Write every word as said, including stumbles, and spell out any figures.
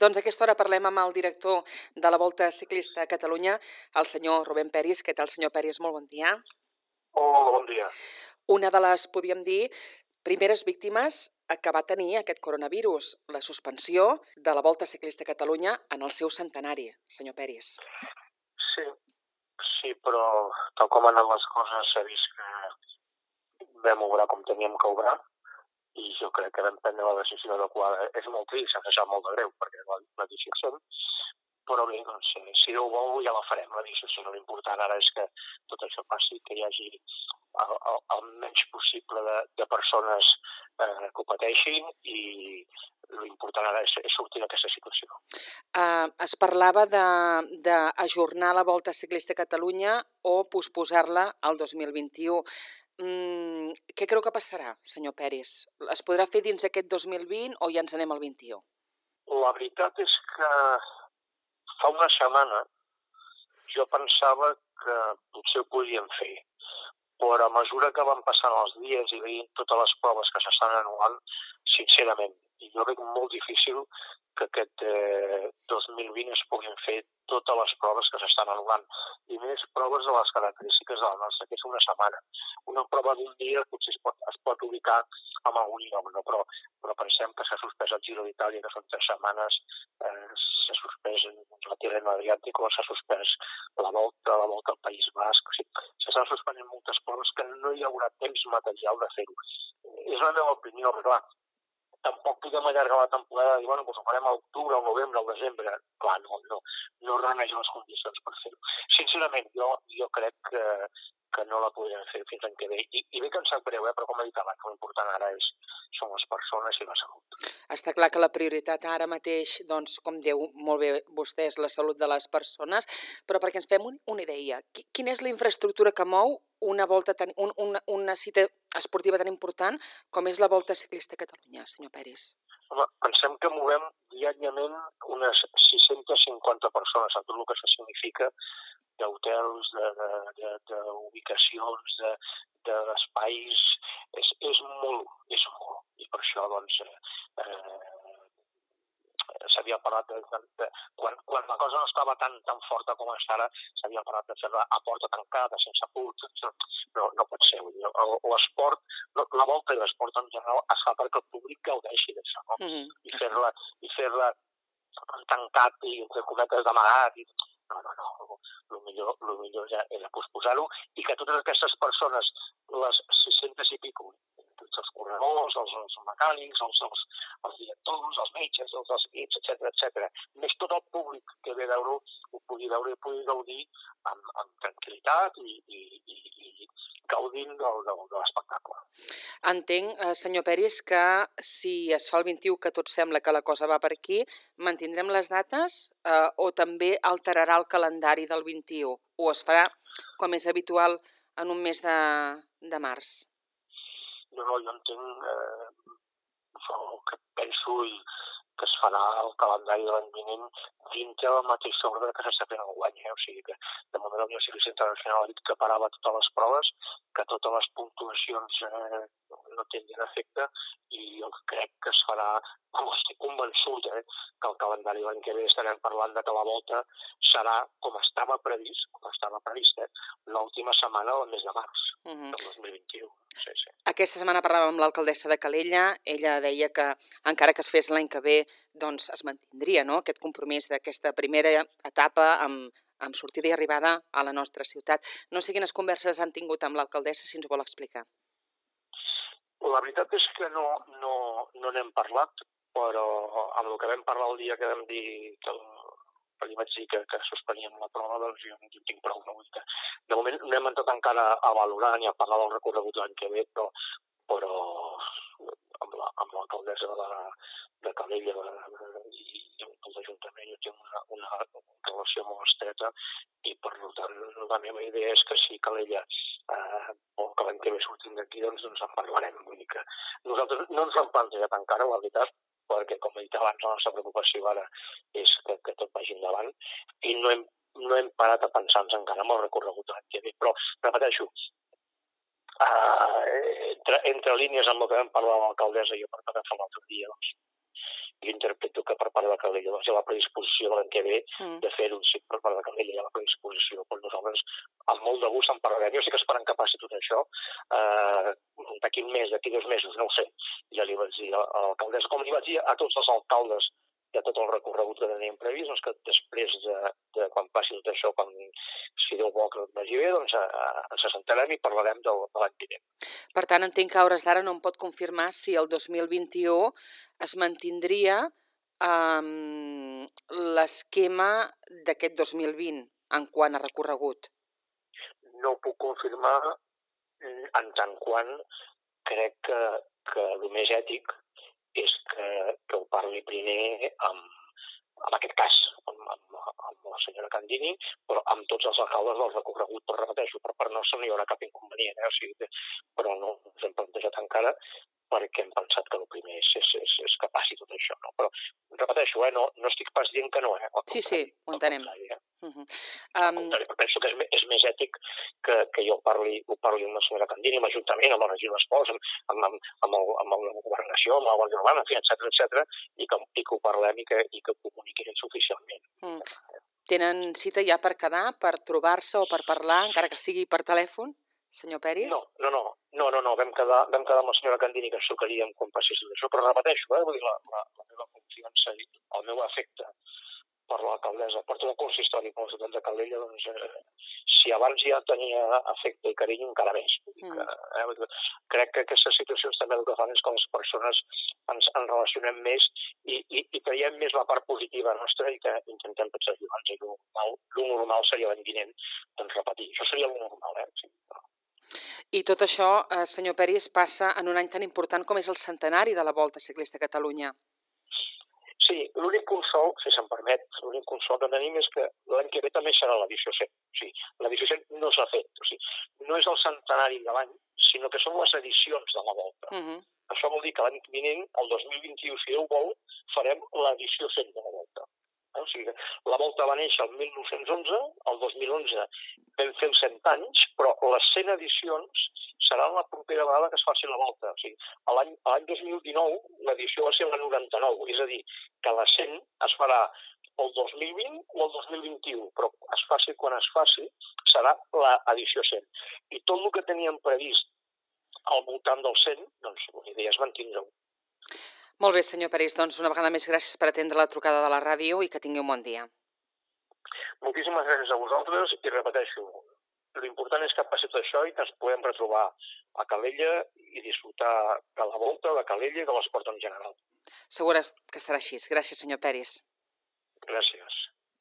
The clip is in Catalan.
Doncs a aquesta hora parlem amb el director de la Volta Ciclista a Catalunya, el senyor Rubén Peris. Què tal, senyor Peris? Molt bon dia. Hola, bon dia. Una de les, podríem dir, primeres víctimes que va tenir aquest coronavirus, la suspensió de la Volta Ciclista a Catalunya en el seu centenari, senyor Peris. Sí, sí, però tal com han anat les coses s'ha vist que vam obrar com teníem que obrar i jo crec que vam prendre la decisió adequada. És molt trist, s'ha deixat molt de greu perquè la, la decisió, però bé, doncs, si Déu vol ja la farem, la decisió. L'important ara és que tot això passi, que hi hagi el, el, el menys possible de, de persones eh, que ho pateixin i l'important ara és, és sortir d'aquesta situació. Uh, es parlava d'ajornar la Volta Ciclista a Catalunya o posposar-la al dos mil vint-i-u. Mm, què creu que passarà, senyor Peris? Es podrà fer dins d'aquest dos mil vint o ja ens anem al vint-i-u? La veritat és que fa una setmana jo pensava que potser ho podíem fer, però a mesura que van passant els dies i veient totes les proves que s'estan anul·lant, sincerament, jo veig molt difícil que aquest eh, dos mil vint es puguin fer totes les proves que s'estan anul·lant. I més proves de les característiques de la nostra, que és una setmana. Una prova d'un dia potser es pot, es pot ubicar amb algun lloc, no? però, però pensem que s'ha suspès el Giro d'Itàlia, que són tres setmanes, eh, s'ha suspès la Tirreno Adriàtico, s'ha suspès la Volta, la Volta al País Basc. O sigui, s'estan suspenent moltes proves que no hi haurà temps material de fer-ho. És la meva opinió, però clar, tampoc podem allargar la temporada i dir, bueno, doncs ho farem a l'octubre, al novembre, al desembre. Clar, no, no, no reuneix les condicions per fer-ho. Sincerament, jo, jo crec que, que no la podrem fer fins l'any que ve. I, i bé que em sap greu, eh, però com he dit abans, l'important ara és, són les persones i la salut. Està clar que la prioritat ara mateix, doncs, com diu molt bé vostè, és la salut de les persones, però perquè ens fem un, una idea, quina és la infraestructura que mou una, volta tan, un, una, una cita esportiva tan important com és la Volta Ciclista a Catalunya, senyor Peris? Home, pensem que movem diàriament unes sis-centes cinquanta persones, amb tot el que això significa d'hotels, d'ubicacions, de, de, d'espais, és, és molt, és molt. I per això, doncs, eh, s'havia parlat de, de, de quan, quan la cosa no estava tan, tan forta com està ara, s'havia parlat de fer-la a porta tancada, sense públic, no, no pot ser. L'esport, la volta i l'esport en general es fa perquè el públic gaudeixi d'això, no? Mm-hmm. I fer-la i fer-la tancat i entre cometes d'amagat. I... No, no, no. El millor, el millor ja era posposar-ho i que totes aquestes persones, les sis-centes i pico, tots els corredors, els, els mecànics, els, els, els directors, els metges, els, els equips, etcètera, etcètera, més tot el públic que ve a veure-ho ho pugui veure i pugui gaudir amb, amb tranquil·litat i, i, i, i gaudint del, del, de l'espectacle. Entenc, senyor Peris, que si es fa el vint-i-u, que tot sembla que la cosa va per aquí, mantindrem les dates eh, o també alterarà el calendari del vint-i-u? O es farà, com és habitual, en un mes de, de març? No, no, jo entenc eh, el que penso i que es farà el calendari de l'any vinent dintre del mateix ordre que s'està fent enguany. Eh? O sigui que, de moment, la Unió Ciclista Internacional ha dit que parava totes les proves, que totes les puntuacions eh, no tindrien efecte i jo crec que es farà, com estic convençut, eh, que el calendari l'any que ve estarem parlant de que la volta serà com estava previst, com estava previst, eh, l'última setmana del mes de març uh-huh. del dos mil vint-i-u. Sí, sí. Aquesta setmana parlàvem amb l'alcaldessa de Calella, ella deia que encara que es fes l'any que ve, doncs es mantindria, no?, aquest compromís d'aquesta primera etapa amb, amb sortida i arribada a la nostra ciutat. No sé quines converses han tingut amb l'alcaldessa, si ens vol explicar. La veritat és que no, no, no n'hem parlat, però amb el que vam parlar el dia que vam dir que li vaig dir que, que suspeníem la prova, doncs jo no tinc prou. No? De moment no hem entrat encara a valorar ni a parlar del recorregut l'any que ve, però, però amb, la, amb l'alcaldessa de, la, de Calella i, i amb l'Ajuntament jo tinc una, una relació molt estreta i per tant la meva idea és que si Calella eh, vol que l'any que ve sortim d'aquí, doncs ens en parlarem. Vull dir que nosaltres no ens hem plantejat encara, la veritat, perquè, com he dit abans, la nostra preocupació ara és que, que tot vagi endavant i no hem, no hem parat a pensar-nos encara en el recorregut de l'any que ve. Però, repeteixo, uh, entre, entre línies amb el que vam parlar amb l'alcaldessa i jo per parlar l'altre dia, doncs, jo interpreto que per part de Calella doncs, hi ha la predisposició de l'any que ve mm. de fer-ho, sí, per part de Calella hi ha la predisposició, però nosaltres amb molt de gust en parlarem. Jo sí que esperem que passi tot això, eh, d'aquí un mes, d'aquí dos mesos, no ho sé, ja li vaig dir a l'alcaldessa, com li vaig dir a tots els alcaldes de tot el recorregut que teníem previst, doncs que després de, de quan passi tot això, quan si Déu vol que vagi bé, doncs ens assentarem i parlarem de, de l'any vinent. Per tant, entenc que a hores d'ara no em pot confirmar si el dos mil vint-i-u es mantindria um, l'esquema d'aquest dos mil vint en quant a recorregut. No ho puc confirmar en tant quant crec que, que el més ètic és que, que ho parli primer amb, en aquest cas, amb, amb, amb la senyora Candini, però amb tots els alcaldes del recorregut, però repeteixo, per part nostra no hi haurà cap inconvenient, eh? O sigui, però no ens hem plantejat encara perquè hem pensat que el primer és, és, és, és que passi tot això, no? Però, repeteixo, eh? no, no estic pas dient que no, eh? Sí, sí, ho entenem. Eh? Uh -huh. um... Penso que és, és més ètic que, que jo parli, ho parli amb la senyora Candini, amb l'Ajuntament, amb el regidor d'Esports, amb, amb, amb, amb, el, amb la governació, amb la Guàrdia Urbana, en fi, etcètera, etcètera, i que, i que ho parlem i que, i que ho comuniquin ells oficialment. Mm. Tenen cita ja per quedar, per trobar-se o per parlar, encara que sigui per telèfon, senyor Peris? No, no, no, no, no, no. Vam, quedar, vam quedar amb la senyora Candini que ens tocaríem quan passés això, però repeteixo, eh? Vull dir, la, la, la meva confiança i el meu afecte per l'alcaldessa, per tot el consistori, per la ciutat de Calella, doncs, eh, si abans ja tenia afecte i carinyo, encara més. Mm. Que, eh, crec que aquestes situacions també el que fan és que les persones ens, ens relacionem més i, i, i creiem més la part positiva nostra i que intentem tots ajudar-nos. I el normal, el normal seria l'any vinent, doncs repetir. Això seria el normal, eh? Sí, però... I tot això, eh, senyor Peris, passa en un any tan important com és el centenari de la Volta Ciclista a Catalunya. Sí, l'únic consol, si se'm permet, l'únic consol que tenim és que l'any que ve també serà l'edició cent. O sigui, l'edició cent no s'ha fet. O sigui, no és el centenari de l'any, sinó que són les edicions de la Volta. Uh -huh. Això vol dir que l'any vinent, el dos mil vint-i-u, si Déu vol, farem l'edició cent de la Volta. O sigui, la Volta va néixer el mil nou-cents onze, el dos mil onze vam fer els cent anys, però les cent edicions seran la propera vegada que es faci la Volta. O sigui, l'any dos mil dinou l'edició va ser la noranta-nou, és a dir, que la cent es farà el dos mil vint o el dos mil vint-i-u, però es faci quan es faci, serà l'edició cent. I tot el que teníem previst al voltant del cent, doncs la idea és mantindre-ho. Molt bé, senyor Peris, doncs una vegada més gràcies per atendre la trucada de la ràdio i que tingui un bon dia. Moltíssimes gràcies a vosaltres i repeteixo, l'important és que passi tot això i que ens podem retrobar a Calella i disfrutar de la Volta, de Calella i de l'esport en general. Segura que estarà així. Gràcies, senyor Peris. Gràcies.